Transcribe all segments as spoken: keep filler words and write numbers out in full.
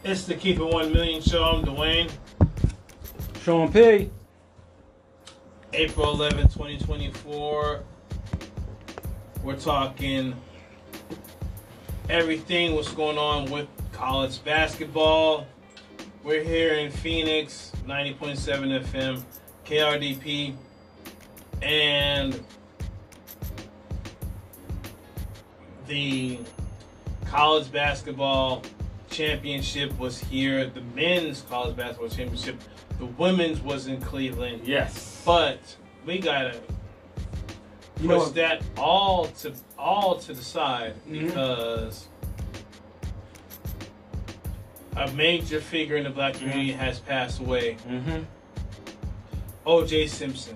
It's the Keep It One Million Show. I'm Dwayne. Sean P. April eleventh, twenty twenty-four. We're talking everything, what's going on with college basketball. We're here in Phoenix, ninety point seven F M, K R D P, and the college basketball championship was here. The men's college basketball championship. The women's was in Cleveland. Yes. But we gotta You push know, that all to all to the side Mhm. because a major figure in the black community has passed away. Mm-hmm. O J Simpson.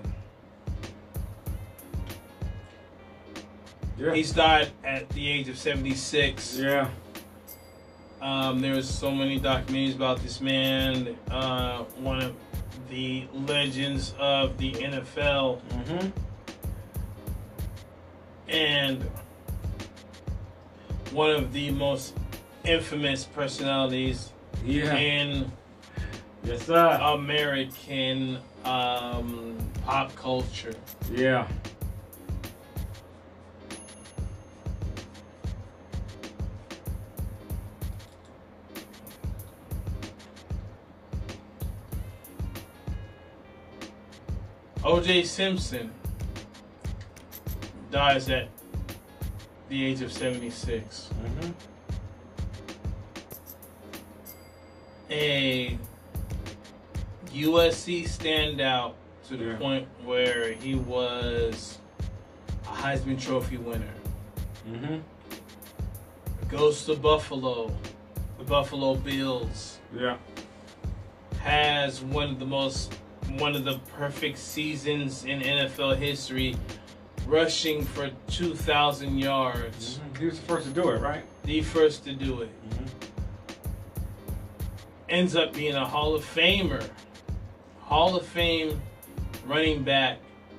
Yeah. He's died at the age of seventy-six. yeah. Um, there was so many documentaries about this man. Uh, one of the legends of the N F L. Mm-hmm. And one of the most infamous personalities Yeah. in Yes, sir. American um, pop culture. yeah. O J Simpson dies at the age of seventy-six. Mm-hmm. A U S C standout to the Yeah. point where he was a Heisman Trophy winner. Mm-hmm. Goes to Buffalo, the Buffalo Bills. Yeah. Has one of the most, one of the perfect seasons in N F L history, rushing for two thousand yards. Mm-hmm. He was the first to do it, right? The first to do it. Mm-hmm. Ends up being a Hall of Famer. Hall of Fame running back.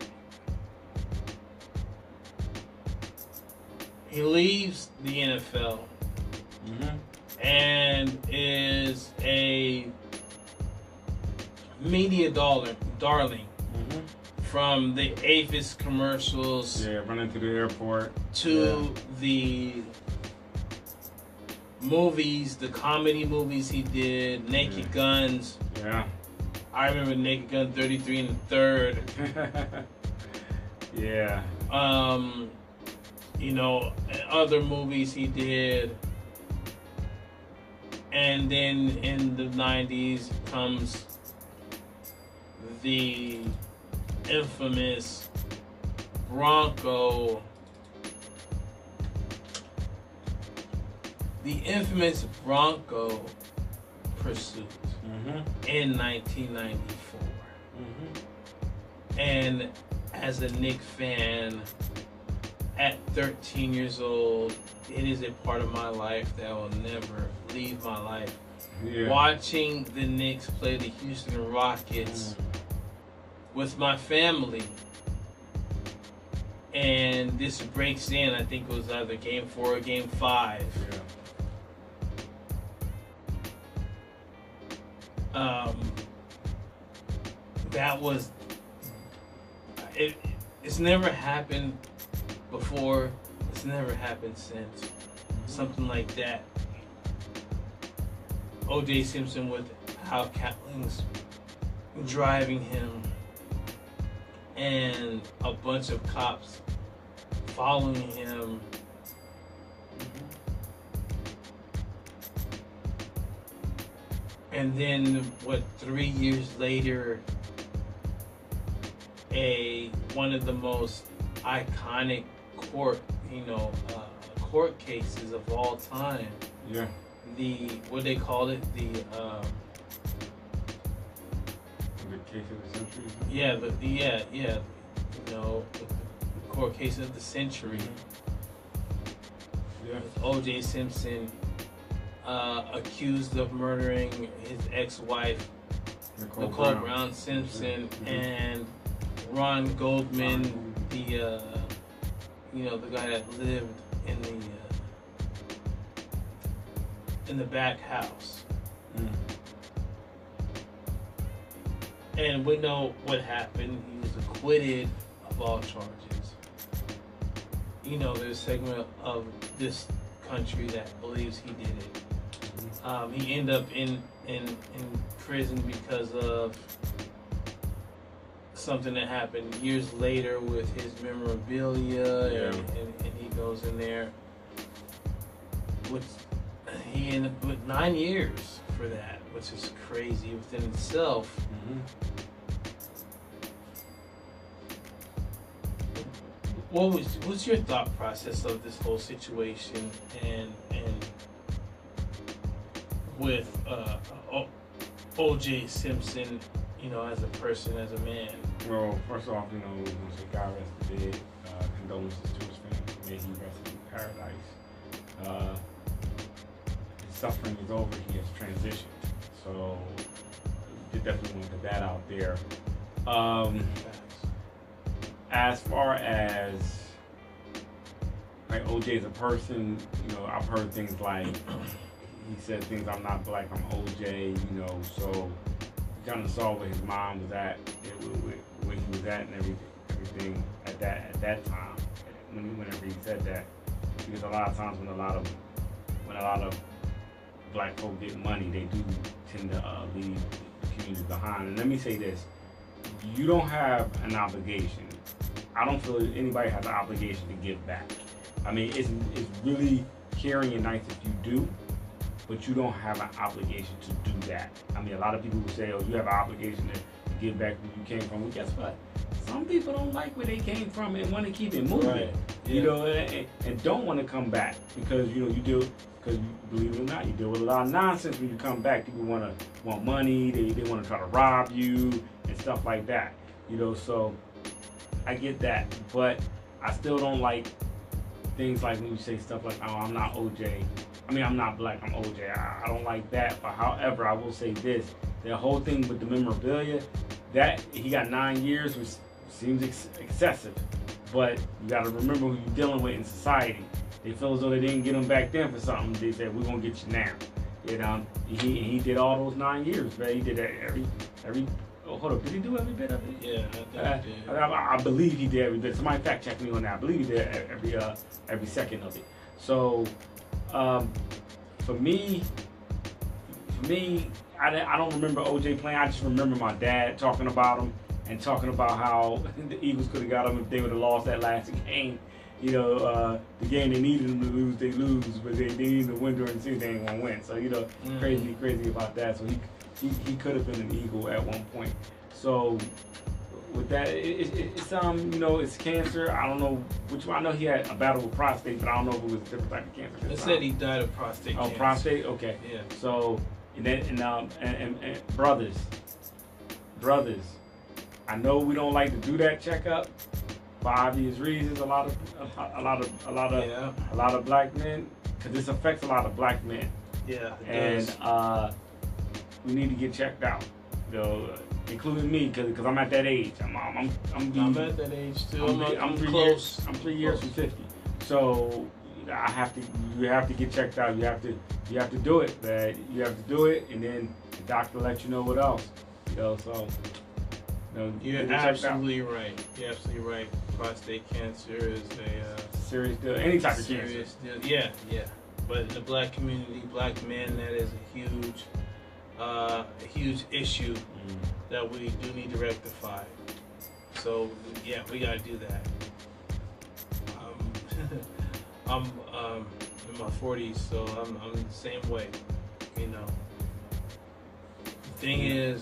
He leaves the N F L Mm-hmm. and is a media dollar, darling. Mm-hmm. From the Avis commercials Yeah, running to the airport. to the movies, the comedy movies he did, Naked Yeah. Guns. Yeah. I remember Naked Gun thirty-three and the third. yeah. Um, you know, other movies he did. And then in the nineties comes the infamous Bronco, the infamous Bronco pursuit Mm-hmm. in nineteen ninety-four. Mm-hmm. And as a Knick fan, at thirteen years old, it is a part of my life that will never leave my life. Yeah. Watching the Knicks play the Houston Rockets with my family. And this breaks in, I think it was either game four or game five. Yeah. Um, that was, it, it's never happened before. It's never happened since. Something like that. O J Simpson with Hal Catlings driving him and a bunch of cops following him. And then, what, three years later, a one of the most iconic court, you know, uh, court cases of all time. Yeah. The, what they call it, the, um, The case of the century. yeah, the, the yeah, yeah, you know, the, the court case of the century. Yeah. O J Simpson, uh, accused of murdering his ex-wife, Nicole, Nicole Brown. Brown Simpson, Mhm. and Ron Goldman, Ron. the uh, you know, the guy that lived in the uh, in the back house. And we know what happened. He was acquitted of all charges. You know, there's a segment of this country that believes he did it. Um, he ended up in, in in prison because of something that happened years later with his memorabilia, Yeah. and, and, and he goes in there. With, he ended up with nine years for that, which is crazy within itself. Mm-hmm. What was what's your thought process of this whole situation and and with uh, o, O.J. Simpson, you know, as a person, as a man? Well, first off, you know, once the guy rested dead, uh, condolences to his family. May he rest in paradise. Uh, his suffering is over. He has transitioned. So, you definitely want to put that out there. Um, as far as like O J as a person, you know, I've heard things like he said things, I'm not black, I'm O J, you know, so you kind of saw where his mom was at, where he was at and everything, everything at that at that time, when whenever he said that. Because a lot of times when a lot of when a lot of black folk get money, they do tend to uh, leave the community behind. And let me say this, you don't have an obligation. I don't feel anybody has an obligation to give back. I mean, it's, it's really caring and nice if you do, but you don't have an obligation to do that. I mean, a lot of people will say, oh, you have an obligation to give back where you came from. Well, guess what? Some people don't like where they came from and want to keep it moving. Right. Yeah. You know, and, and don't want to come back because, you know, you do, because believe it or not, you deal with a lot of nonsense when you come back. People want to want money, they, they want to try to rob you and stuff like that. You know, so I get that, but I still don't like things like when you say stuff like, oh, I'm not O J. I mean, I'm not black, I'm O J. I, I don't like that, but however, I will say this. The whole thing with the memorabilia, that he got nine years, which seems ex excessive, but you got to remember who you're dealing with in society. They feel as though they didn't get him back then for something. They said, we're going to get you now. You know, he, he did all those nine years, man. He did that every, every, oh, hold up, did he do every bit of it? Yeah, I think Uh, he did. I, I believe he did every bit. Somebody fact check me on that. I believe he did every uh, every second of it. So, um, for me, for me, I, I don't remember O J playing. I just remember my dad talking about him and talking about how the Eagles could have got him if they would have lost that last game. You know, uh, the game they needed them to lose, they lose, but they, they needed to win during the season, they ain't gonna win. So, you know, Mm-hmm. crazy, crazy about that. So he he, he could have been an Eagle at one point. So with that, it, it, it's um, you know, it's cancer. I don't know which one. I know he had a battle with prostate, but I don't know if it was a different type of cancer. They said he died of prostate Oh, cancer. prostate. Okay. Yeah. So and then and um and, and, and brothers, brothers, I know we don't like to do that checkup for obvious reasons. A lot of a, a lot of a lot of Yeah. a lot of black men, because this affects a lot of black men, Yeah. It and does. uh, we need to get checked out. You know, including me, because I'm at that age. I'm I'm I'm, I'm, I'm at that age too. I'm, I'm, I'm, I'm three close. years. I'm three years from fifty. So I have to. You have to get checked out. You have to. You have to do it. But you have to do it, and then the doctor lets you know what else. You know. So. You know, You're get it checked out. absolutely right. You're absolutely right. Prostate cancer is a uh, Serious deal. Any type of cancer. serious deal. Yeah, yeah. But in the black community, black men, that is a huge, uh, a huge issue Mm. that we do need to rectify. So yeah, we gotta do that. Um, I'm um, in my forties, so I'm, I'm the same way. You know. The thing is,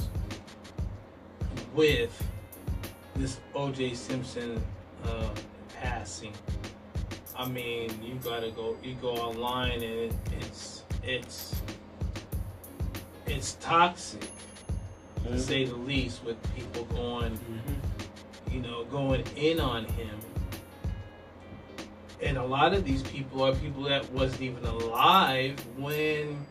with this O J Simpson uh, passing, I mean, you gotta go. You go online, and it, it's it's it's toxic, to say the least, with people going, Mm-hmm. you know, going in on him. And a lot of these people are people that wasn't even alive when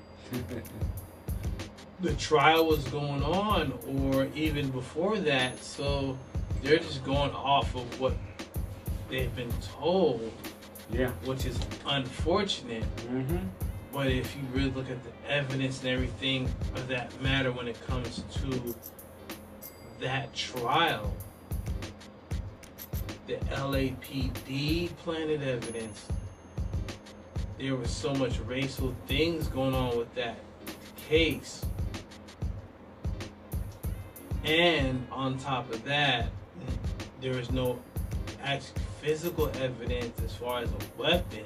the trial was going on, or even before that. So they're just going off of what they've been told, Yeah. which is unfortunate. Mm-hmm. But if you really look at the evidence and everything of that matter when it comes to that trial, the L A P D planted evidence. There was so much racial things going on with that case. And on top of that, there is no actual physical evidence as far as a weapon.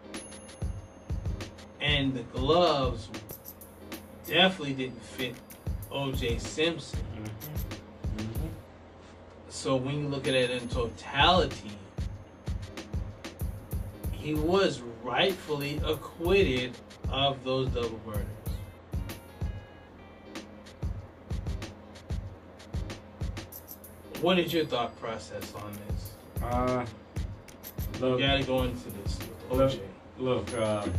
And the gloves definitely didn't fit O J Simpson. Mm-hmm. Mm-hmm. So when you look at it in totality, he was rightfully acquitted of those double murders. What is your thought process on this? Uh, look, you gotta go into this with O J. Look, look uh,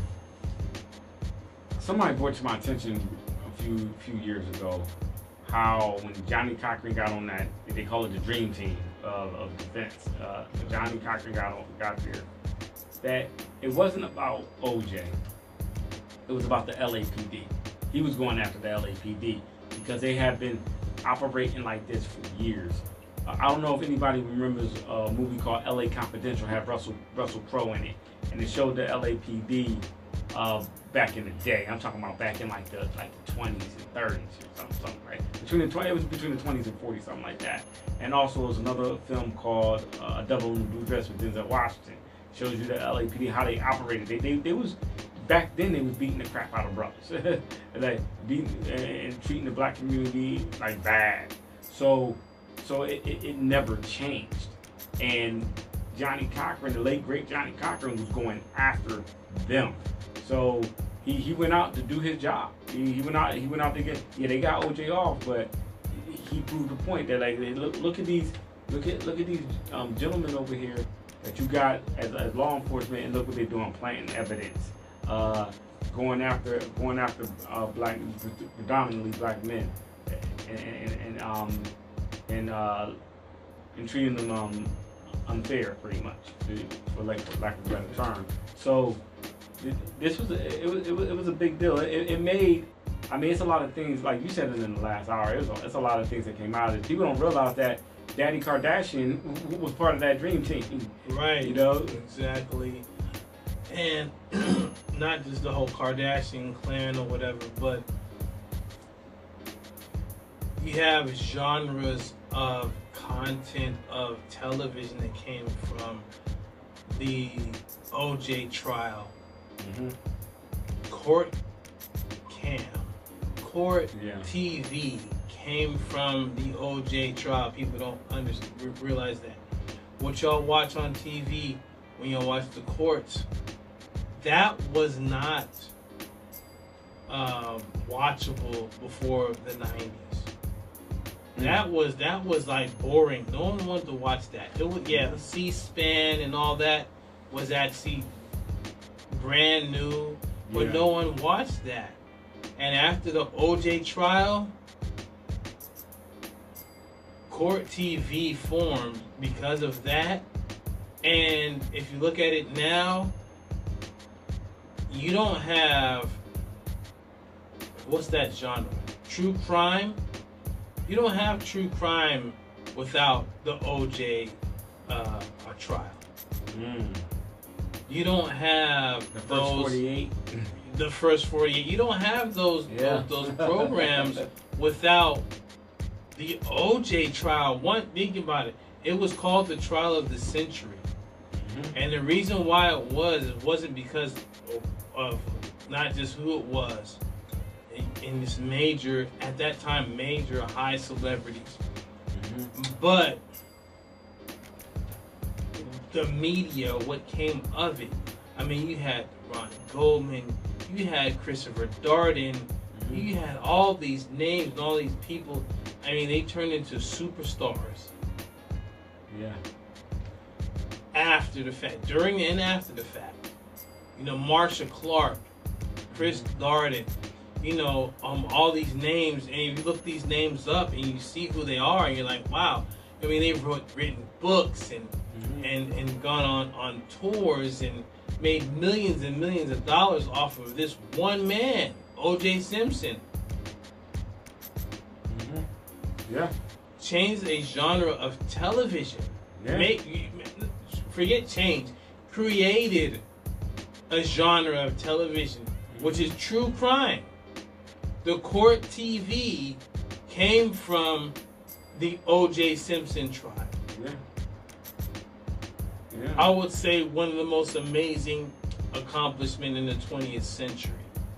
somebody brought to my attention a few few years ago how when Johnny Cochran got on that, they call it the dream team of, of defense. Uh, when Johnny Cochran got on, got there, that it wasn't about O J. It was about the L A P D. He was going after the L A P D because they have been operating like this for years. Uh, I don't know if anybody remembers a movie called L A Confidential, had Russell Russell Crowe in it, and it showed the L A P D uh, back in the day. I'm talking about back in like the like the twenties and thirties or something, something right? Between the twenty, it was between the twenties and forties, something like that. And also, there was another film called uh, A Devil in a Blue Dress with Denzel Washington. Shows you the L A P D, how they operated. They they, they was back then they was beating the crap out of brothers, like beating and, and treating the black community like bad. So so it, it, it never changed. And Johnny Cochran, the late great Johnny Cochran, was going after them. So he, he went out to do his job. He, he went out he went out to get yeah they got O J off, but he proved the point that like look look at these look at look at these um, gentlemen over here that you got as, as law enforcement, and look what they're doing, planting evidence, uh, going after going after uh, black, predominantly black men, and and, and um and uh, and treating them um, unfair, pretty much, for like for lack of a better term. So this was a, it was it was it was a big deal. It, it made. I mean, it's a lot of things, like you said it in the last hour, it was a, it's a lot of things that came out of it. People don't realize that Daddy Kardashian was part of that dream team. Right. You know? Exactly. And not just the whole Kardashian clan or whatever, but you have genres of content of television that came from the O J trial. Mm-hmm. Court Cam. Court yeah. T V came from the O J trial. People don't understand, realize that. What y'all watch on T V when y'all watch the courts, that was not um, watchable before the nineties. Mm. That was that was like boring. No one wanted to watch that. It was yeah, C-SPAN and all that was actually brand new, but yeah. no one watched that. And after the O J trial, Court T V formed because of that. And if you look at it now, you don't have, what's that genre? True crime? You don't have true crime without the O J uh, trial. Mm. You don't have the first those forty-eight. The first forty-eight. You don't have those yeah. those, those programs without the O J trial. One, think about it. It was called the trial of the century. Mm-hmm. And the reason why it was, it wasn't because of, of not just who it was. In, in this major, at that time, major high celebrities. Mm-hmm. But the media, what came of it. I mean, you had Ron Goldman, you had Christopher Darden, mm-hmm. you had all these names and all these people. I mean, they turned into superstars. Yeah. After the fact, during and after the fact. You know, Marsha Clark, Chris mm-hmm. Darden, you know, um, all these names, and if you look these names up and you see who they are, and you're like, wow. I mean, they've wrote, written books and mm-hmm. and and gone on, on tours and made millions and millions of dollars off of this one man, O J Simpson. Mm-hmm. Yeah. changed a genre of television. Yeah. Make, forget change. Created a genre of television, which is true crime. The court T V came from the O J Simpson trial. Yeah. Yeah. I would say one of the most amazing accomplishments in the twentieth century.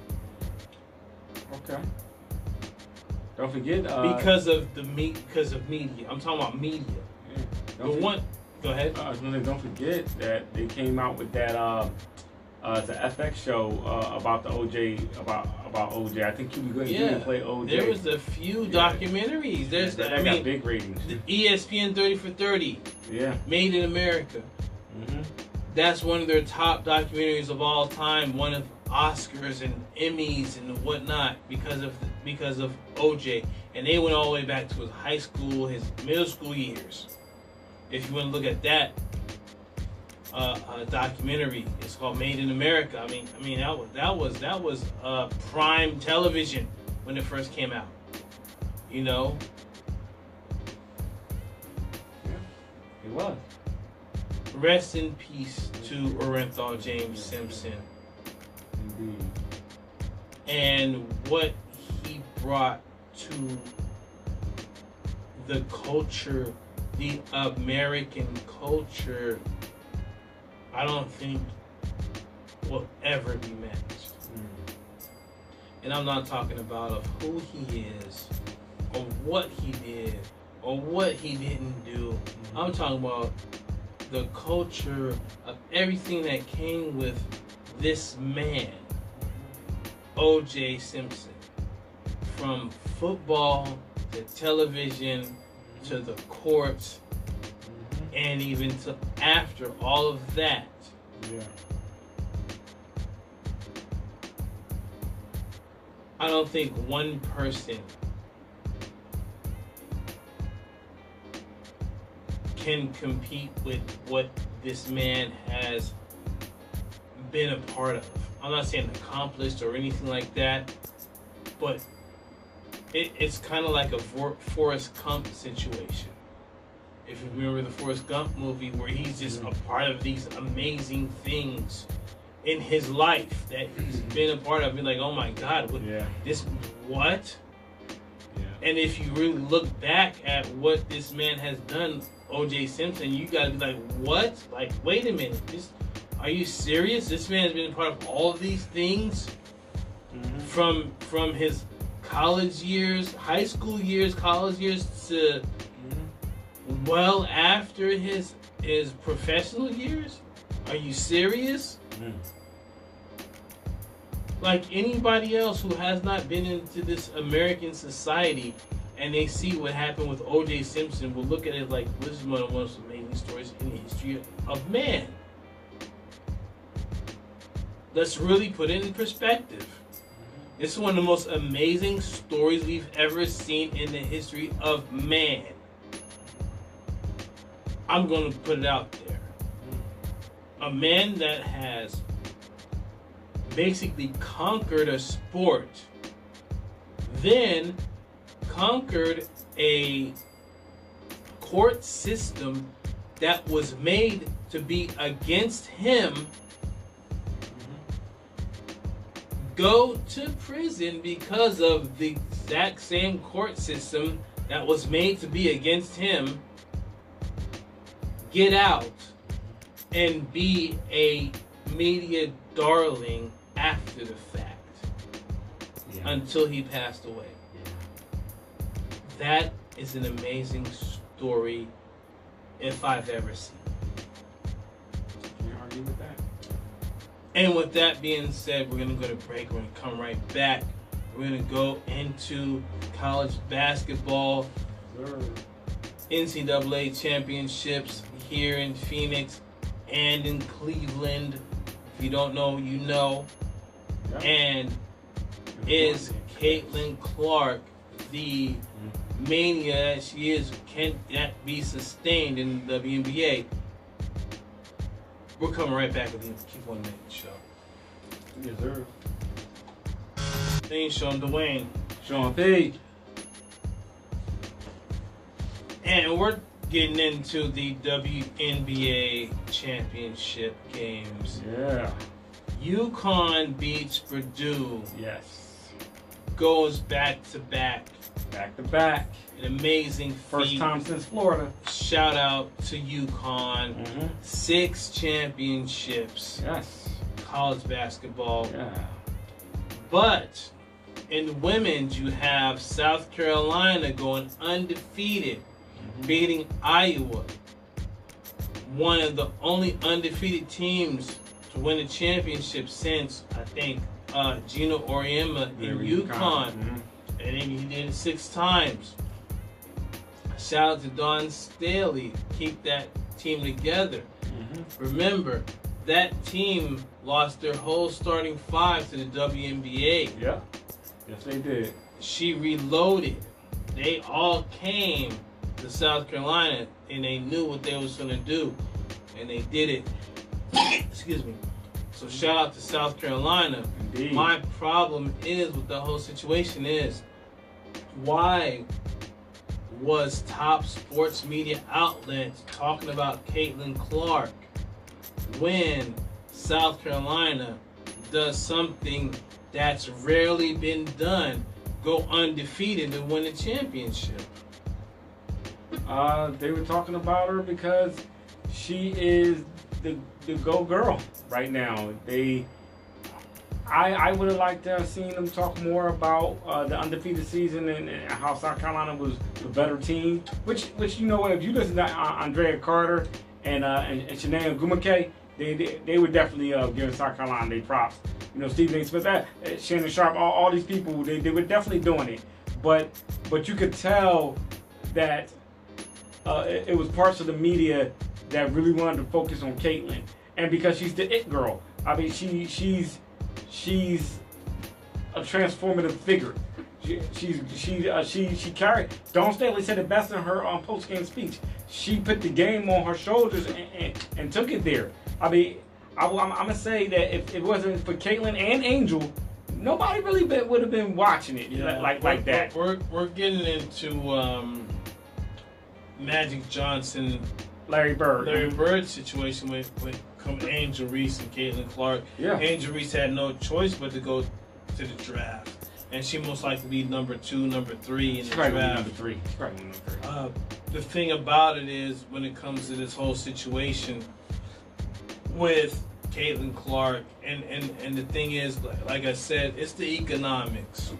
Okay. Don't forget uh, because of the me because of media. I'm talking about media. Yeah. The Don't one. Go ahead. Uh, I was gonna don't forget that they came out with that uh, uh, the F X show uh, about the O J about about O J. I think Cuba Gooding Yeah. didn't play O J. There was a few Yeah. documentaries. There's yeah, the, that I got mean, big ratings. the E S P N thirty for thirty. Yeah. Made in America. Mm-hmm. That's one of their top documentaries of all time. One of Oscars and Emmys and whatnot because of because of O J. And they went all the way back to his high school, his middle school years. If you want to look at that uh, uh, documentary, it's called Made in America. I mean, I mean that was that was that was uh, prime television when it first came out. You know. Yeah, it was. Rest in peace to Orenthal James Simpson. Indeed. And what he brought to the culture, the American culture, I don't think will ever be matched. Mm. And I'm not talking about of who he is, or what he did, or what he didn't do. Mm-hmm. I'm talking about the culture of everything that came with this man, O J Simpson. From football to television to the courts, Mm-hmm. and even to after all of that. Yeah. I don't think one person can compete with what this man has been a part of. I'm not saying accomplished or anything like that, but it, it's kind of like a For- Forrest Gump situation. If you remember the Forrest Gump movie, where he's just a part of these amazing things in his life that he's been a part of. Be like, oh my God, what, Yeah. this what? Yeah. And if you really look back at what this man has done, O J Simpson, you gotta be like, what? Like, wait a minute, this, are you serious? This man has been a part of all of these things Mm-hmm. from from his college years, high school years, college years to Mm-hmm. well after his his professional years. Are you serious? Mm. Like anybody else who has not been into this American society and they see what happened with O J Simpson will look at it like, this is one of the most amazing stories in the history of man. Let's really put it in perspective. This is one of the most amazing stories we've ever seen in the history of man. I'm going to put it out there. A man that has basically conquered a sport, then conquered a court system that was made to be against him, go to prison because of the exact same court system that was made to be against him, get out and be a media darling after the fact, Yeah. until he passed away. Yeah. That is an amazing story if I've ever seen. Can't argue with that. And with that being said, we're going to go to break. We're going to come right back. We're going to go into college basketball, Sure. N C double A championships here in Phoenix and in Cleveland. If you don't know, you know. Yeah. And is Caitlin Clark the mania that she is? Can that be sustained in the W N B A? We're coming right back with the Keep On Making Show. Yes, sir. Thanks, Sean Dwayne. Sean P. And we're getting into the W N B A championship games. Yeah. UConn beats Purdue. Yes. Goes back to back. Back to back. An amazing First feat. time since Florida. Shout out to UConn. Mm-hmm. Six championships. Yes. College basketball. Yeah. But in women's, you have South Carolina going undefeated, mm-hmm. beating Iowa. One of the only undefeated teams to win a championship since, I think, uh, Gino Auriemma in UConn. Mm-hmm. And he did it six times. Shout out to Dawn Staley. Keep that team together. Mm-hmm. Remember, that team lost their whole starting five to the W N B A. Yeah. Yes, they did. She reloaded. They all came to South Carolina, and they knew what they was going to do. And they did it. Excuse me. So shout out to South Carolina. Indeed. My problem is with the whole situation is, why was top sports media outlets talking about Caitlin Clark when South Carolina does something that's rarely been done, go undefeated and win a championship? Uh, they were talking about her because she is the the go girl right now. They, I I would have liked to have seen them talk more about uh, the undefeated season and, and how South Carolina was the better team. Which which you know what, if you listen to uh, Andrea Carter and uh, and, and Shanae Ogwumike, they, they they were definitely uh, giving South Carolina their props. You know, Stephen A. Smith, uh, Shannon Sharp, all, all these people, they, they were definitely doing it. But but you could tell that uh, it, it was parts of the media that really wanted to focus on Caitlin, and because she's the it girl. I mean, she she's she's a transformative figure. She she's she uh, she she carried. Dawn Staley said it best in her um, post game speech. She put the game on her shoulders and, and, and took it there. I mean, I, I'm, I'm gonna say that if it wasn't for Caitlin and Angel, nobody really been, would have been watching it yeah, like like we're, that. We're we're getting into um, Magic Johnson, Larry Bird, Larry Bird situation with with Angel Reese and Caitlin Clark. Yeah. Angel Reese had no choice but to go to the draft, and she most likely be number two, number three in She's the probably draft. number three. She's probably number three. Uh, the thing about it is, when it comes to this whole situation with Caitlin Clark, and, and, and the thing is, like, like I said, it's the economics.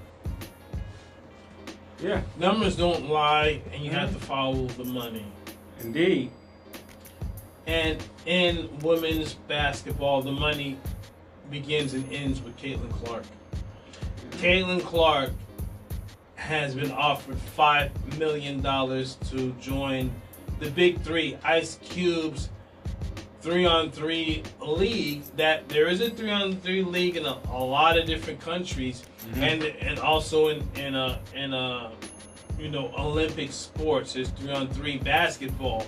Yeah. Numbers don't lie, and you mm-hmm. have to follow the money. Indeed. And in women's basketball, the money begins and ends with Caitlin Clark. Mm-hmm. Caitlin Clark has been offered five million dollars to join the Big Three, Ice Cube's three-on-three league. That there is a three-on-three league in a, a lot of different countries, mm-hmm. and and also in in a in a you know Olympic sports. There's three-on-three basketball.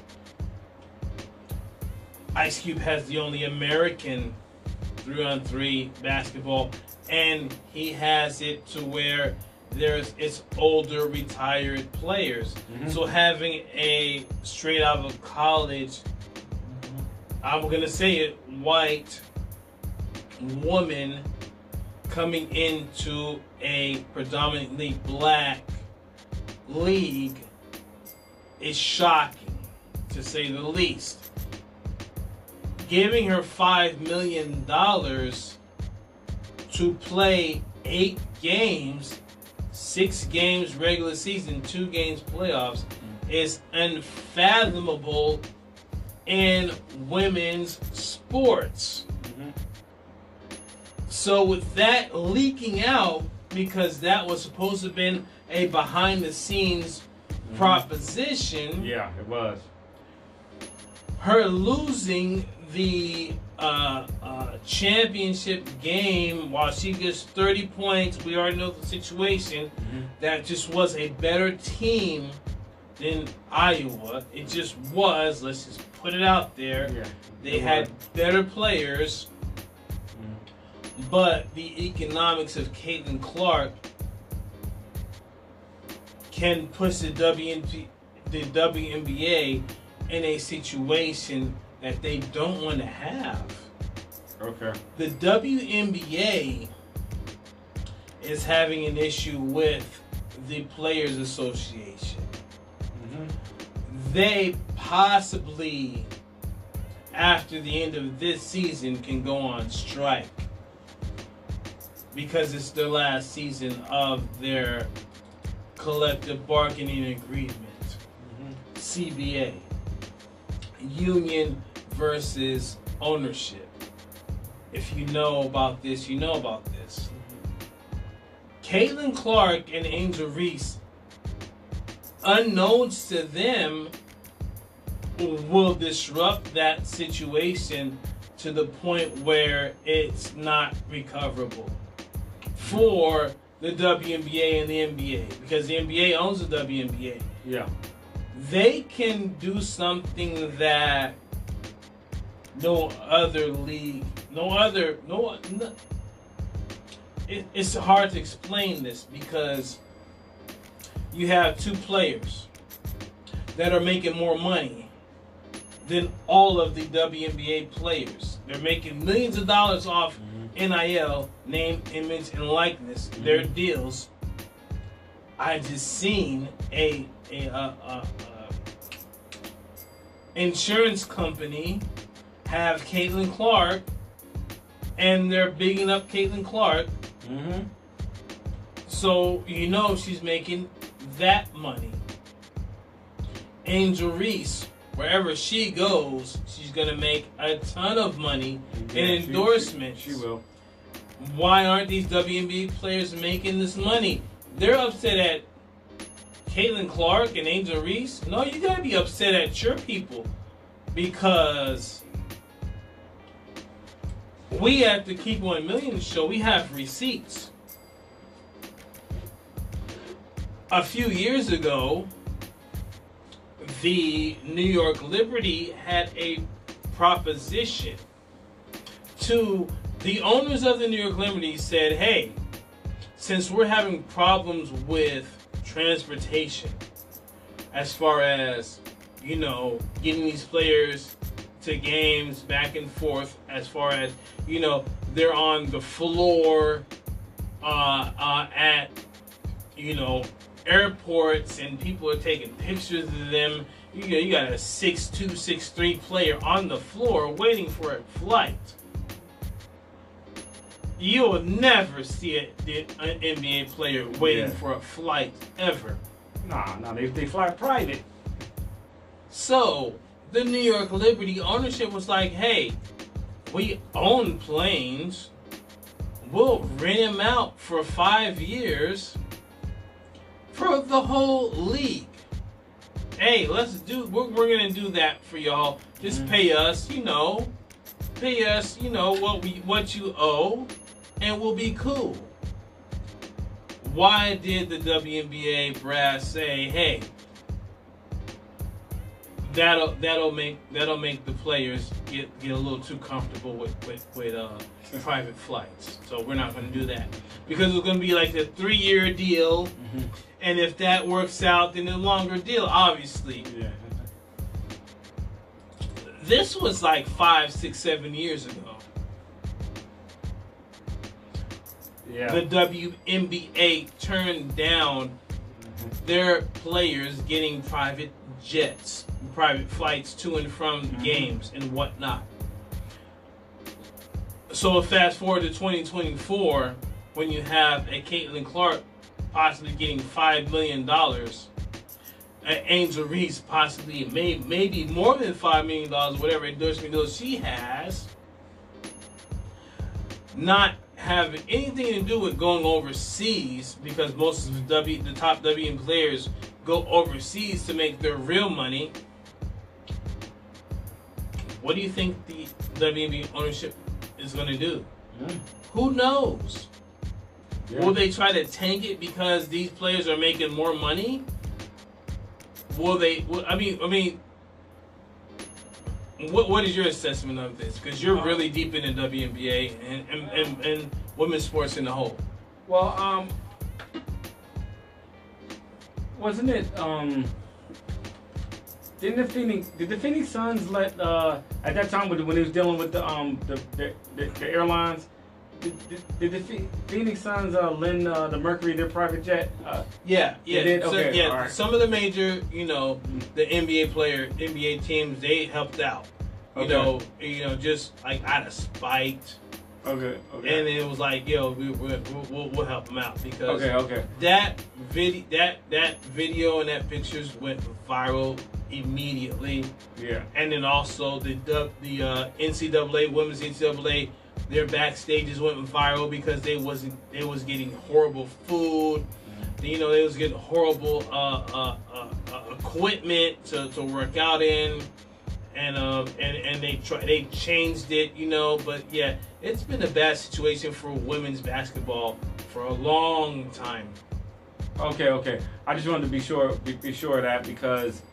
Ice Cube has the only American three-on-three basketball, and he has it to where there's it's older retired players. Mm-hmm. So having a straight out of college, I'm gonna say it, white woman coming into a predominantly black league is shocking, to say the least. Giving her five million dollars to play eight games, six games regular season, two games playoffs, mm-hmm. is unfathomable in women's sports. Mm-hmm. So with that leaking out, because that was supposed to have been a behind-the-scenes mm-hmm. proposition. Yeah, it was. Her losing the uh, uh, championship game while she gets thirty points, we already know the situation. Mm-hmm. That just was a better team than Iowa. It just was. Let's just put it out there. Yeah, they had better players, mm-hmm. but the economics of Caitlin Clark can push the W N the W N B A in a situation that they don't want to have. Okay. The W N B A is having an issue with the Players Association. Mm-hmm. They possibly, after the end of this season, can go on strike because it's their last season of their collective bargaining agreement. Mm-hmm. C B A. Union versus ownership. If you know about this, you know about this. Caitlin Clark and Angel Reese, unknowns to them, will disrupt that situation to the point where it's not recoverable for the W N B A and the N B A, because the N B A owns the W N B A. Yeah. They can do something that no other league, no other, no, no it, it's hard to explain this because you have two players that are making more money than all of the W N B A players. They're making millions of dollars off mm-hmm. N I L, name, image, and likeness, mm-hmm. their deals. I just seen a, a, a, a, a insurance company have Caitlin Clark, and they're bigging up Caitlin Clark. Mm-hmm. So you know she's making that money. Angel Reese, wherever she goes, she's gonna make a ton of money yeah, in endorsements. She, she, she will. Why aren't these W N B A players making this money? They're upset at Caitlin Clark and Angel Reese. No, you gotta be upset at your people because we at the Keep One Million show, we have receipts. A few years ago, the New York Liberty had a proposition to the owners of the New York Liberty said, hey, since we're having problems with transportation as far as, you know, getting these players to games back and forth, as far as, you know, they're on the floor uh, uh, at, you know, airports and people are taking pictures of them. You know, you got a six two, six three player on the floor waiting for a flight. You'll never see a, an N B A player waiting yeah. for a flight ever. Nah, nah, they, they fly private. So, the New York Liberty ownership was like, hey, we own planes. We'll rent them out for five years for the whole league. Hey, let's do, we're, we're going to do that for y'all. Just mm-hmm. pay us, you know, pay us, you know, what we what you owe, and we'll be cool. Why did the W N B A brass say, hey, that'll that'll make that'll make the players get get a little too comfortable with with, with uh, private flights? So we're not going to do that because it's going to be like a three-year deal, mm-hmm. and if that works out, then a longer deal, obviously. Yeah. This was like five, six, seven years ago. Yeah. The W N B A turned down mm-hmm. their players getting private jets, private flights to and from mm-hmm. games and whatnot. So fast forward to twenty twenty-four, when you have a Caitlin Clark possibly getting five million dollars, an Angel Reese possibly may, maybe more than five million dollars, whatever endorsement deal she has, not have anything to do with going overseas, because most of the, w, the top W N B A players go overseas to make their real money. What do you think the W N B A ownership is going to do? Yeah. Who knows? Yeah. Will they try to tank it because these players are making more money? Will they? Will, I mean, I mean, what what is your assessment of this? Because you're uh, really deep in the W N B A and, and, and, and women's sports in the whole. Well, um, wasn't it um, didn't the Phoenix did the Phoenix Suns let uh at that time when when they was dealing with the um the the, the, the airlines? Did, did, did the Phoenix Suns uh, lend uh, the Mercury their private jet? Uh, yeah, yeah, did? so, Okay, yeah. right. Some of the major, you know, the N B A player, N B A teams, they helped out. You Okay. know, you know, just like out of spite. Okay. Okay. And it was like, yo, we, we, we'll, we'll help them out because okay. Okay. that video, that that video and that pictures went viral immediately. Yeah. And then also the the uh, N C double A, women's N C double A, their backstages went viral because they wasn't they was getting horrible food. You know, they was getting horrible uh, uh, uh, uh, equipment to, to work out in, and um and and they try, they changed it. You know, but yeah, it's been a bad situation for women's basketball for a long time. Okay. Okay. I just wanted to be sure be, be sure of that because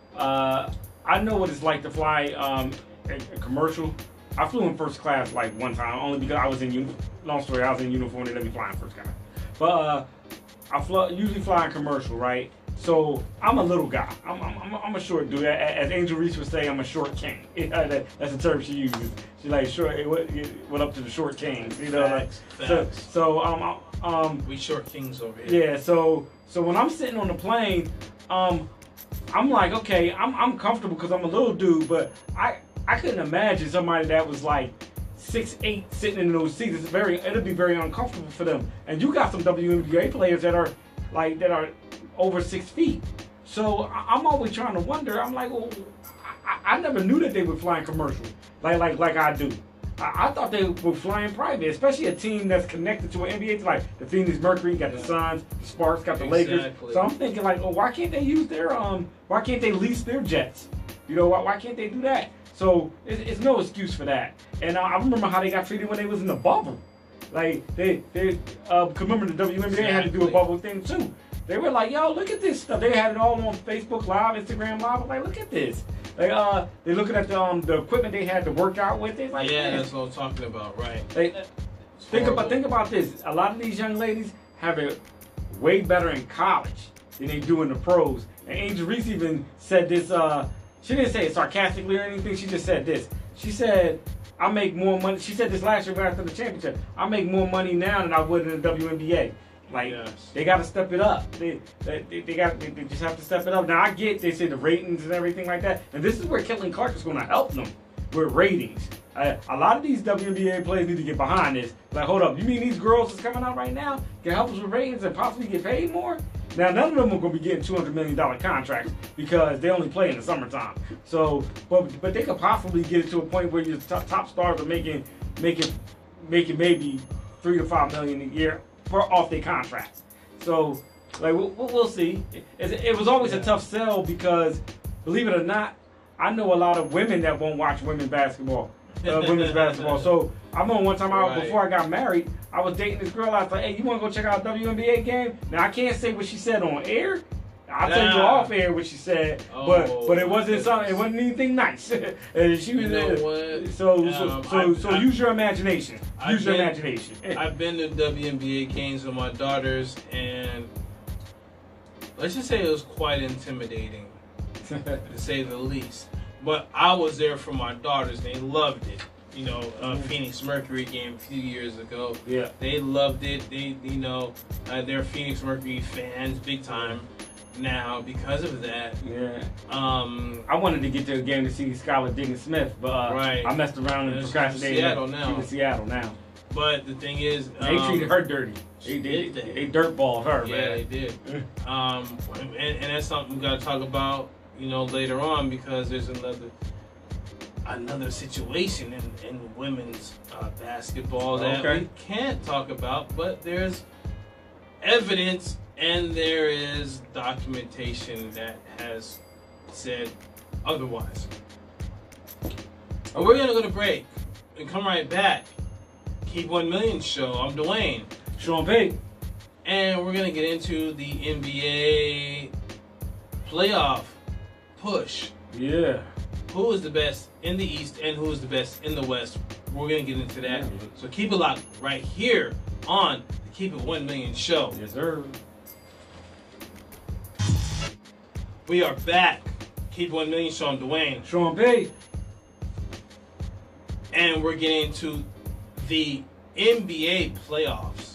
uh, I know what it's like to fly um, a, a commercial. I flew in first class like one time, only because I was in uniform. Long story, I was in uniform. They let me fly in first class. But uh, I fly, usually fly in commercial, right? So I'm a little guy. I'm, I'm, I'm a short dude. As Angel Reese would say, I'm a short king. Yeah, that, that's the term she uses. She like short. It went, it went up to the short kings. You know, Facts, like, facts. so so um um We short kings over here. yeah. So so when I'm sitting on the plane, um, I'm like, okay, I'm I'm comfortable because I'm a little dude, but I. I couldn't imagine somebody that was like six eight sitting in those seats. It's very, it'll be very uncomfortable for them. And you got some W N B A players that are like that are over six feet. So I- I'm always trying to wonder. I'm like, well, I, I never knew that they would fly in commercial like like like I do. I, I thought they were flying private, especially a team that's connected to an N B A team like the Phoenix Mercury, got the Suns, the Sparks, got the Exactly. Lakers. So I'm thinking like, oh, why can't they use their um? Why can't they lease their jets? You know, why, why can't they do that? So it's, it's no excuse for that. And uh, I remember how they got treated when they was in the bubble. Like they, they, uh, cause remember the W N B A had to do a Exactly. bubble thing too. They were like, yo, look at this stuff. They had it all on Facebook Live, Instagram Live. I was like, look at this. Like, uh, they're looking at the um, the equipment they had to work out with. It like, Yeah, man. that's what I'm talking about, right? They, It's think horrible. about think about this. A lot of these young ladies have it way better in college than they do in the pros. And Angel Reese even said this. Uh, she didn't say it sarcastically or anything. She just said this. She said, "I make more money." She said this last year after the championship. I make more money now than I would in the W N B A. Like Yes. they got to step it up. They they, they got they, they just have to step it up. Now I get they say the ratings and everything like that, and this is where Caitlin Clark is going to help them with ratings. Uh, a lot of these W N B A players need to get behind this. Like, hold up, you mean these girls that's coming out right now can help us with ratings and possibly get paid more? Now, none of them are going to be getting two hundred million dollars contracts because they only play in the summertime. So, but but they could possibly get it to a point where your top, top stars are making making making maybe three to five million a year for off their contracts. So, like we'll, we'll see. It, it was always Yeah. a tough sell because, believe it or not, I know a lot of women that won't watch women's basketball. Uh, women's basketball. So I remember one time I, Right. before I got married, I was dating this girl. I was like, "Hey, you want to go check out a W N B A game?" Now I can't say what she said on air. I'll tell you Nah. off air what she said, Oh, but but it wasn't my something. It wasn't anything nice. And she was You know uh, what? So so Um, so, I- so I- use your imagination. I've Use your been- imagination. I've been to W N B A games with my daughters, and let's just say it was quite intimidating, to say the least. But I was there for my daughters; they loved it. You know, uh, Mhm. Phoenix Mercury game a few years ago. Yeah. They loved it. They, you know, uh, they're Phoenix Mercury fans, big time. Now, because of that, Yeah. um, I wanted to get to a game to see Skylar Diggins Smith, but uh, Right. I messed around and And she's procrastinated. in Seattle now. She's in Seattle now. but the thing is, They um, treated her dirty. They, they, did they? they dirtballed her, Yeah, man. they did. Um, and, and that's something we got to talk about, you know, later on because there's another another situation in, in women's uh, basketball that Okay. we can't talk about, but there's evidence and there is documentation that has said otherwise. And we're gonna go to break and come right back. Keep One Million Show. I'm Dwayne. Sean Payton. And we're going to get into the N B A playoff push. Yeah. Who is the best in the East and who is the best in the West? We're going to get into that. So keep it locked right here on the Keep It One Million Show. Yes, sir. We are back. Keep one million, Sean Dwayne. Sean P. And we're getting to the N B A playoffs.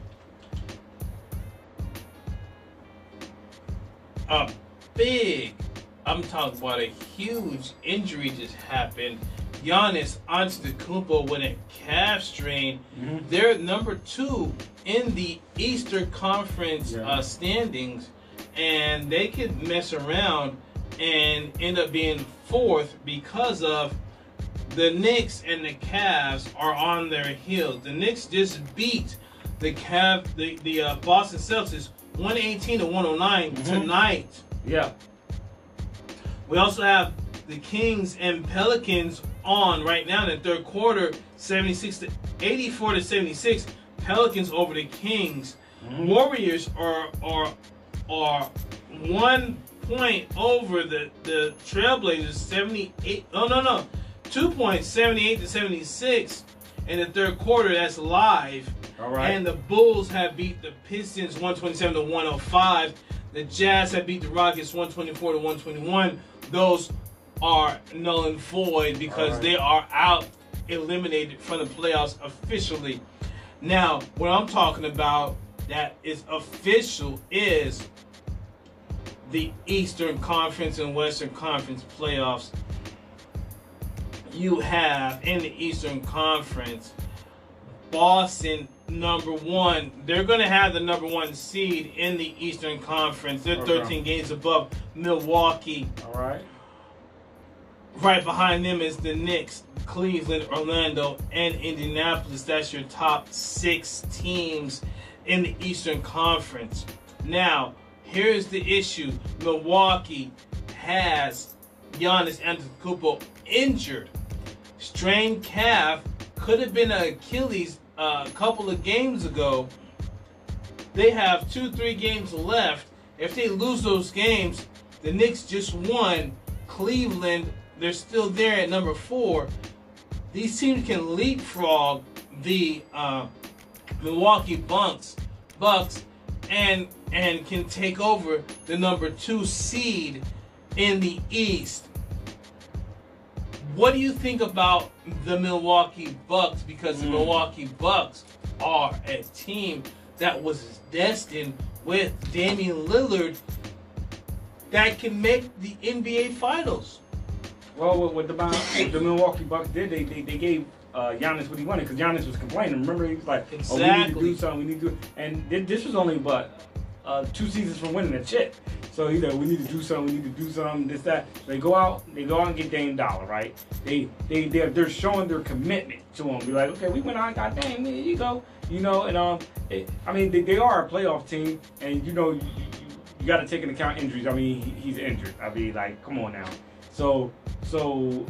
A big, I'm talking about a huge injury just happened. Giannis Antetokounmpo with a calf strain. Mm-hmm. They're number two in the Eastern Conference yeah. uh, standings, and they could mess around and end up being fourth because of the Knicks and the Cavs are on their heels. The Knicks just beat the Cav, the the uh, Boston Celtics one eighteen to one oh nine mm-hmm. tonight. Yeah. We also have the Kings and Pelicans on right now in the third quarter, seventy-six to eighty-four to seventy-six. Pelicans over the Kings. Mm-hmm. Warriors are are are one point over the the Trailblazers, seventy-eight. Oh no no, two points, seventy-eight to seventy-six in the third quarter. That's live. All right. And the Bulls have beat the Pistons one twenty-seven to one oh five. The Jazz have beat the Rockets one twenty-four to one twenty-one. Those are null and void because right. they are out, eliminated from the playoffs officially. Now, what I'm talking about that is official is the Eastern Conference and Western Conference playoffs. You have in the Eastern Conference Boston number one. They're going to have the number one seed in the Eastern Conference. They're okay. thirteen games above Milwaukee. All right. Right behind them is the Knicks, Cleveland, Orlando, and Indianapolis. That's your top six teams in the Eastern Conference. Now, here's the issue. Milwaukee has Giannis Antetokounmpo injured. Strained calf, could have been an Achilles uh, a couple of games ago. They have two, three games left. If they lose those games, the Knicks just won. Cleveland, they're still there at number four. These teams can leapfrog the uh, Milwaukee Bucks, Bucks, and and can take over the number two seed in the East. What do you think about the Milwaukee Bucks? Because the mm. Milwaukee Bucks are a team that was destined with Damian Lillard that can make the N B A Finals. Well, what, what, the, what the Milwaukee Bucks did, they they, they gave uh, Giannis what he wanted because Giannis was complaining. Remember, he was like, exactly. "Oh, we need to do something. We need to do." And this was only but uh, two seasons from winning a chip. So you know, we need to do something. We need to do something. This that. They go out. They go out and get Dame Dollar, right? They they they're, they're showing their commitment to him. Be like, okay, we went out and got Dame. Here you go. You know, and um, it, I mean, they, they are a playoff team, and you know, you, you, you got to take into account injuries. I mean, he, he's injured. I mean, like, come on now. So so.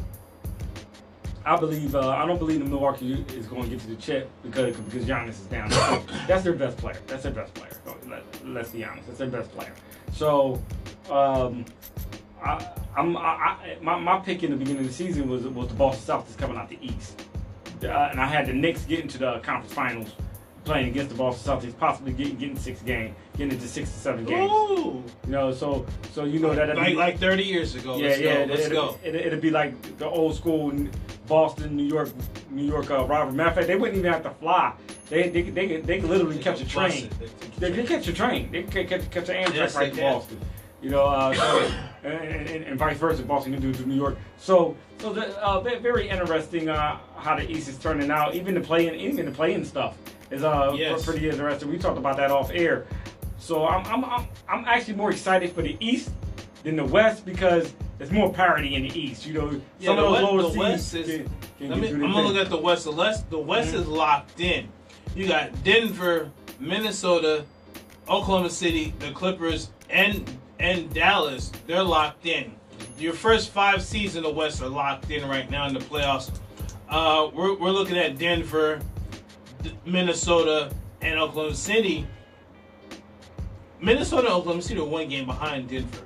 I believe uh, I don't believe the Milwaukee is going to get to the chip because because Giannis is down. That's their best player. That's their best player. Let, let's be honest. That's their best player. So, um, I, I'm I, I, my my pick in the beginning of the season was was the Boston Celtics coming out the East, uh, and I had the Knicks getting to the conference finals, playing against the Boston Celtics, possibly getting getting six games, getting into six to seven games. Ooh. You know, so so you know that like be, like thirty years ago. Yeah, Let's yeah. go. It, Let's it, go. It, it, it'd be like the old school Boston, New York, New York uh, rivalry. Matter of fact, they wouldn't even have to fly. They they they they, they could literally they catch a train. They, they catch a train. They could catch catch an Amtrak yes, right to Boston. You know, uh, so, and, and, and vice versa. Boston can do it to New York. So so the, uh, very interesting uh, how the East is turning out. Even the playing, even the playing stuff is uh yes. pretty interesting. We talked about that off air. So I'm I'm I'm I'm actually more excited for the East than the West because there's more parity in the East. You know, yeah, some the of those West, lower the seeds. West is, Can, can let me, I'm gonna look at the West. The West, the West mm-hmm. is locked in. You got Denver, Minnesota, Oklahoma City, the Clippers, and and Dallas. They're locked in. Your first five seeds in the West are locked in right now in the playoffs. Uh, we're we're looking at Denver, Minnesota, and Oklahoma City. Minnesota and Oklahoma City are one game behind Denver.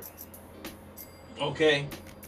Okay.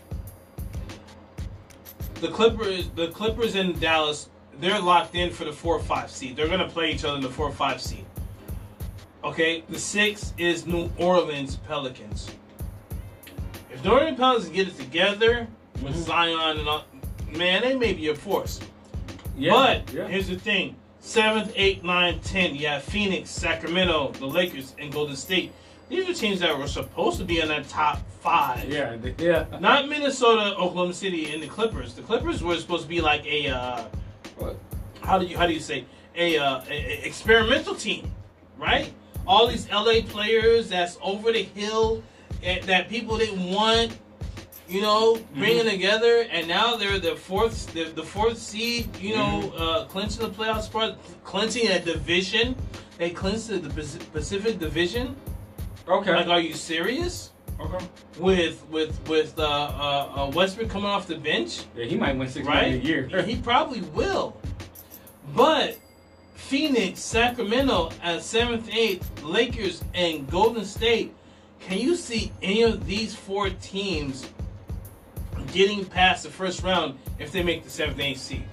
The Clippers, the Clippers in Dallas, they're locked in for the four or five seed. They're gonna play each other in the four or five seed. Okay. The six is New Orleans Pelicans. If if New Orleans Pelicans get it together with Mhm. Zion and all, man, they may be a force. Yeah, But yeah. here's the thing: seventh, eighth, ninth, tenth. You have Phoenix, Sacramento, the Lakers, and Golden State. These are teams that were supposed to be in that top five. Yeah, they- yeah. Not Minnesota, Oklahoma City, and the Clippers. The Clippers were supposed to be like a uh, What? how do you how do you say a, uh, a, a experimental team, right? All these L A players that's over the hill eh, that people didn't want, you know, bringing Mhm. together, and now they're the fourth the, the fourth seed, you know, uh, clinching the playoff spot, clinching a division. They clinched the Pac- Pacific Division. Okay. Like, are you serious? Okay. With with with uh, uh, uh, Westbrook coming off the bench, Yeah, he might win six right? million a year. He probably will. But Phoenix, Sacramento at seventh, eighth, Lakers, and Golden State. Can you see any of these four teams getting past the first round if they make the seventh, eighth seed?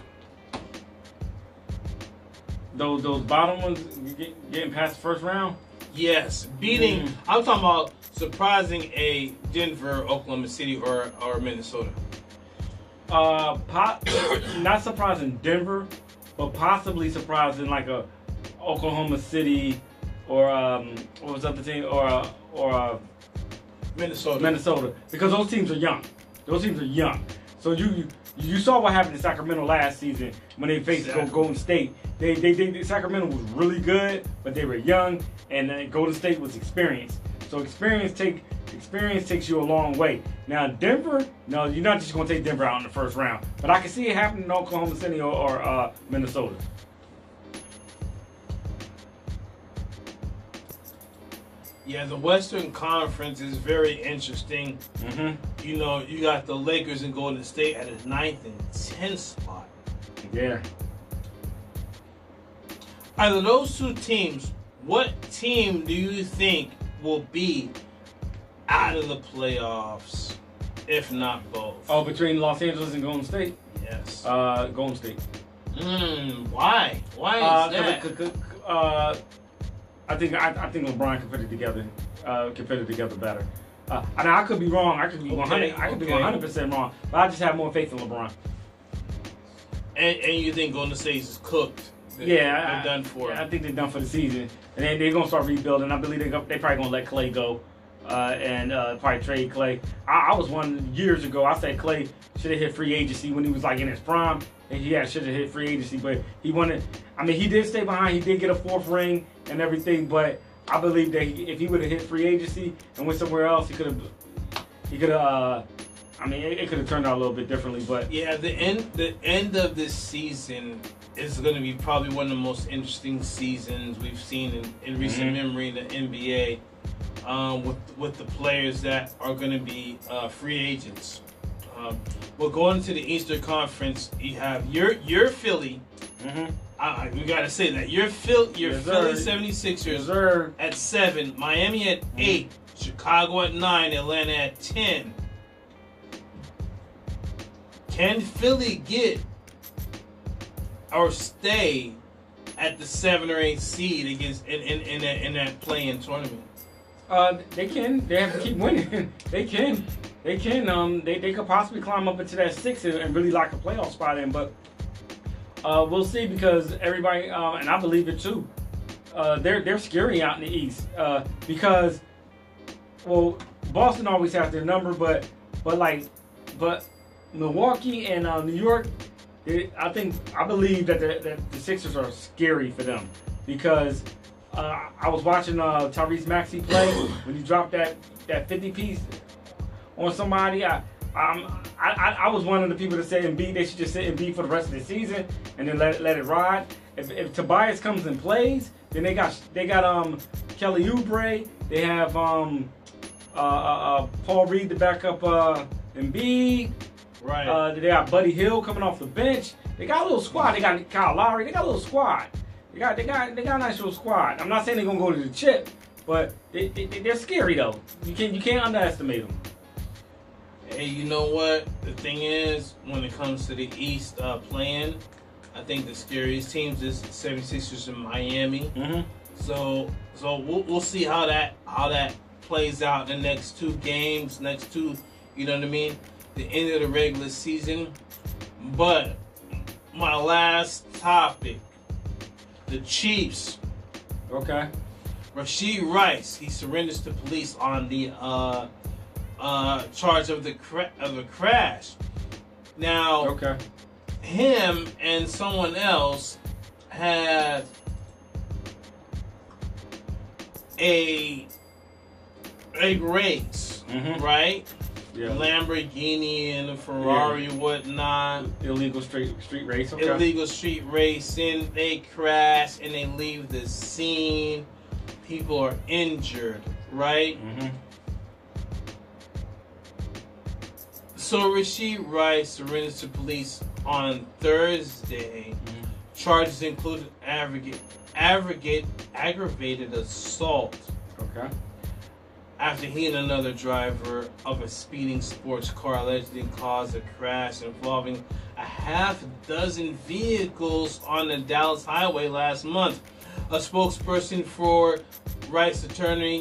those those bottom ones get, getting past the first round. Yes, beating. Mm. I'm talking about surprising a Denver, Oklahoma City, or or Minnesota. Uh, po- not surprising Denver, but possibly surprising like a Oklahoma City or um, what was the other team or uh, or uh, Minnesota. Minnesota, because those teams are young. Those teams are young. So you you saw what happened in Sacramento last season when they faced Exactly. Golden State. They, they they Sacramento was really good, but they were young, and uh, Golden State was experienced. So experience take experience takes you a long way. Now Denver, no, you're not just going to take Denver out in the first round, but I can see it happening in Oklahoma City or, or uh, Minnesota. Yeah, the Western Conference is very interesting. Mm-hmm. You know, you got the Lakers and Golden State at the ninth and tenth spot. Yeah. Out of those two teams, what team do you think will be out of the playoffs, if not both? Oh, between Los Angeles and Golden State, yes. uh, Golden State. Mm, why? Why is Uh, that? c- c- c- uh, I think I, I think LeBron can put it together. Uh, can put it together better. Uh, and I could be wrong. I could be Okay, one hundred. I could be okay. one hundred percent wrong. But I just have more faith in LeBron. And, and you think Golden State is cooked? They're, Yeah, they're I, done for. I think they're done for the season, and then they're gonna start rebuilding. I believe they go, they probably gonna let Clay go, uh, and uh, probably trade Clay. I, I was one years ago. I said Clay should have hit free agency when he was like in his prime, and he should have hit free agency. But he wanted. I mean, he did stay behind. He did get a fourth ring and everything. But I believe that he, if he would have hit free agency and went somewhere else, he could have. He could have. Uh, I mean, it, it could have turned out a little bit differently. But Yeah, the end the end of this season is going to be probably one of the most interesting seasons we've seen in, in recent Mhm. memory in the N B A. Um, with with the players that are going to be uh, free agents. Um, we're going to the Eastern Conference. You have your your Philly. mm-hmm. Uh, we got to say that your Phil your Yes, Philly sir. seventy-sixers Reserve. at seven, Miami at eight, Chicago at nine, Atlanta at ten. Can Philly get or stay at the seven or eight seed against in in, in that in that play-in tournament? Uh, they can. They have to keep winning. they can. They can. Um, they, they could possibly climb up into that six and, and really lock a playoff spot in. But uh, we'll see, because everybody, uh, and I believe it too. Uh, they're they're scary out in the East uh, because, well, Boston always has their number, but but like, but Milwaukee and uh, New York, they, I think I believe that the, that the Sixers are scary for them, because uh, I was watching uh, Tyrese Maxey play when he dropped that, that fifty piece on somebody. I, um, I, I I was one of the people that said Embiid, they should just sit Embiid for the rest of the season and then let let it ride. If, if Tobias comes and plays, then they got they got um Kelly Oubre, they have um uh, uh, uh Paul Reed to back up uh Embiid. Right. Uh, they got Buddy Hill coming off the bench. They got a little squad. They got Kyle Lowry. They got a little squad. They got they got they got a nice little squad. I'm not saying they're gonna go to the chip, but they, they they're scary though. You can you can't underestimate them. Hey, you know what? The thing is, when it comes to the East uh, playing, I think the scariest teams is seventy-sixers in Miami. Mm-hmm. So, so we'll, we'll see how that how that plays out in the next two games, next two You know what I mean? The end of the regular season. But my last topic, the Chiefs. Okay. Rashee Rice, he surrenders to police on the uh, uh, charge of the cra- of a crash. Now, okay. him and someone else had a a race, mm-hmm. right? Yeah. Lamborghini and a Ferrari, yeah. whatnot. Illegal street street race. Okay. Illegal street racing. They crash and they leave the scene. People are injured, right? Mm-hmm. So Rashee Rice surrenders to police on Thursday. Mm-hmm. Charges included aggregate, aggregate, aggravated assault. Okay. After he and another driver of a speeding sports car allegedly caused a crash involving a half dozen vehicles on the Dallas highway last month. A spokesperson for Rice's attorney,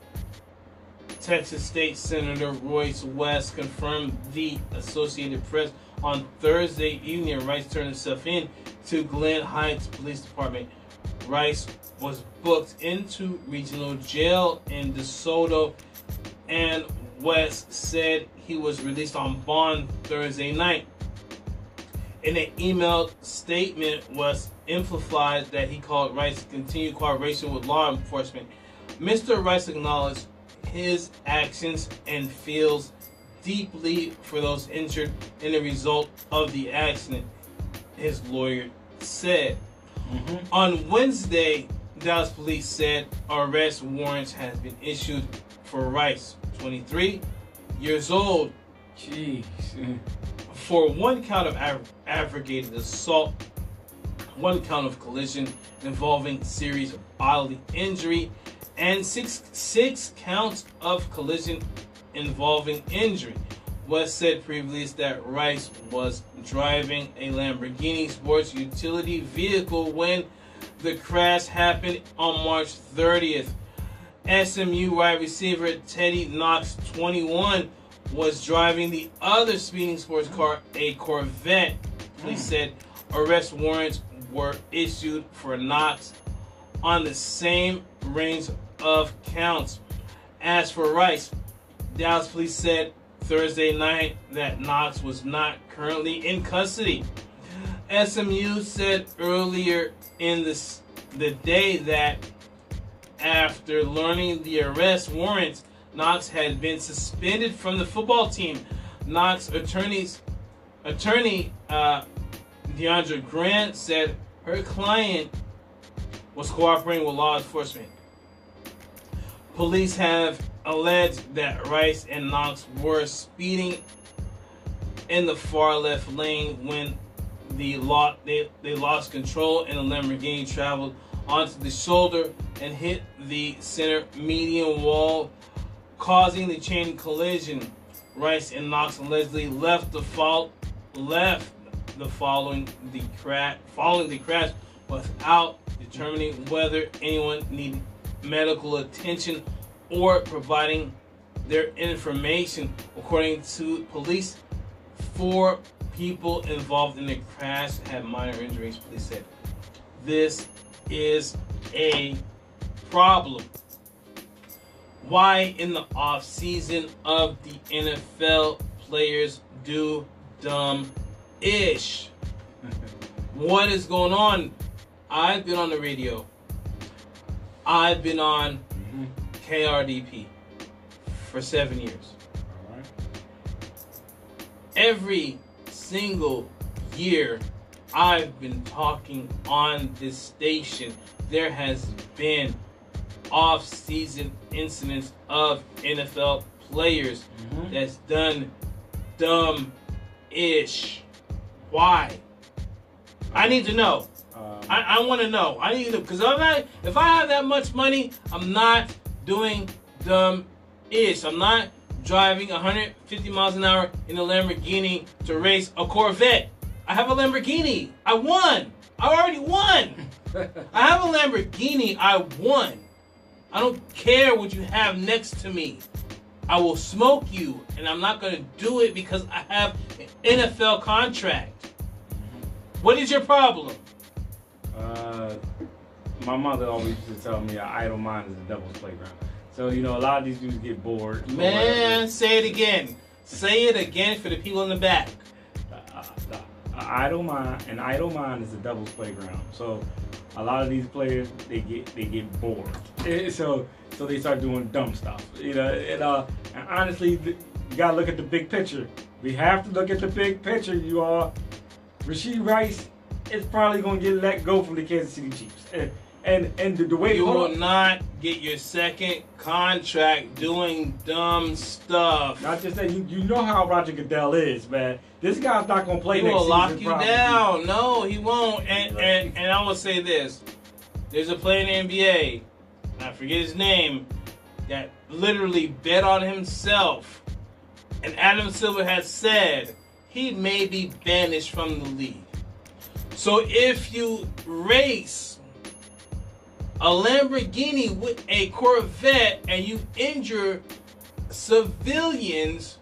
Texas State Senator Royce West, confirmed the Associated Press on Thursday evening. Rice turned himself in to Glen Heights Police Department. Rice was booked into regional jail in DeSoto, and West said he was released on bond Thursday night. In an emailed statement, West emphasized that he called Rice continued cooperation with law enforcement. Mister Rice acknowledged his actions and feels deeply for those injured in the result of the accident, his lawyer said. Mm-hmm. On Wednesday, Dallas police said arrest warrants has been issued for Rice, twenty-three years old. Jeez. For one count of aggravated assault, one count of collision involving serious bodily injury, and six six counts of collision involving injury. West said previously that Rice was driving a Lamborghini sports utility vehicle when the crash happened on March thirtieth. S M U wide receiver Teddy Knox, twenty-one, was driving the other speeding sports car, a Corvette. Police said arrest warrants were issued for Knox on the same range of counts. As for Rice, Dallas police said Thursday night that Knox was not currently in custody. S M U said earlier in this, the day that after learning the arrest warrants, Knox had been suspended from the football team. Knox attorneys, attorney uh, Deandra Grant said her client was cooperating with law enforcement. Police have alleged that Rice and Knox were speeding in the far left lane when the lot they, they lost control and the Lamborghini traveled onto the shoulder and hit the center median wall, causing the chain collision. Rice and Knox allegedly left the fault left the following the crash following the crash without determining whether anyone needed medical attention or providing their information. According to police, four people involved in the crash had minor injuries, police said. This is a problem. Why in the off season of the N F L players do dumb-ish? What is going on? I've been on the radio. I've been on mm-hmm. K R D P for seven years. All right. Every single year I've been talking on this station, there has been off-season incidents of N F L players mm-hmm. that's done dumb-ish. Why? I need to know. Um, I, I want to know. I need to, because I'm not, if I have that much money, I'm not doing dumb-ish. I'm not driving one hundred fifty miles an hour in a Lamborghini to race a Corvette. I have a Lamborghini. I won. I already won. I have a Lamborghini. I won. I don't care what you have next to me. I will smoke you, and I'm not going to do it because I have an N F L contract. What is your problem? Uh, my mother always used to tell me an idle mind is the devil's playground. So, you know, a lot of these dudes get bored. Man, say it again. Say it again for the people in the back. Uh, uh, uh, idle mind, an idle mind is the devil's playground. So, a lot of these players, they get they get bored. So, so they start doing dumb stuff. You know, and, uh, and honestly, you gotta look at the big picture. We have to look at the big picture, you all. Rashee Rice is probably gonna get let go from the Kansas City Chiefs, and and, and the, the way you will not get your second contract doing dumb stuff. Not just that, you, you know how Roger Goodell is, man. This guy's not gonna play he next will season. lock you probably. down. No, he won't. And, and and I will say this: there's a player in the N B A, I forget his name, that literally bet on himself, and Adam Silver has said he may be banished from the league. So if you race a Lamborghini with a Corvette and you injure civilians,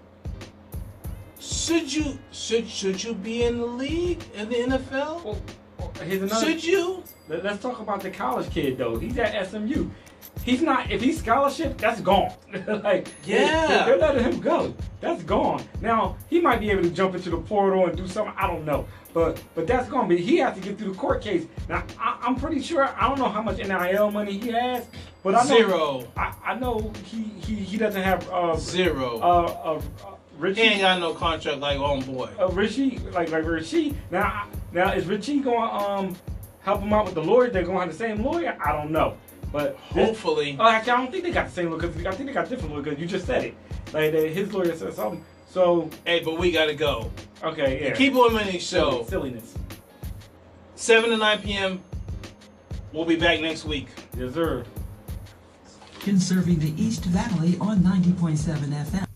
should you should should you be in the league in the N F L? Well, well, here's another, should you? Let, let's talk about the college kid though. He's at S M U. He's not. If he's scholarship, that's gone. Like yeah, they, they're letting him go. That's gone. Now he might be able to jump into the portal and do something. I don't know. But but that's gone. But he has to get through the court case. Now I, I'm pretty sure. I don't know how much N I L money he has. But I know, zero. I, I know he, he he doesn't have uh, zero. Uh, uh, uh, Richie, he ain't got no contract like homeboy. Uh, Richie, like like Richie. Now now is Richie going to um help him out with the lawyer? They're going to have the same lawyer. I don't know. But hopefully, this, oh, actually, I don't think they got the same lawyer because I think they got different lawyers because you just said it. Like they, his lawyer said something. So hey, but we gotta go. Okay, yeah. Keep on Money Show. Silliness. Seven to nine p m We'll be back next week. Yes, sir. Conserving the East Valley on ninety point seven F M.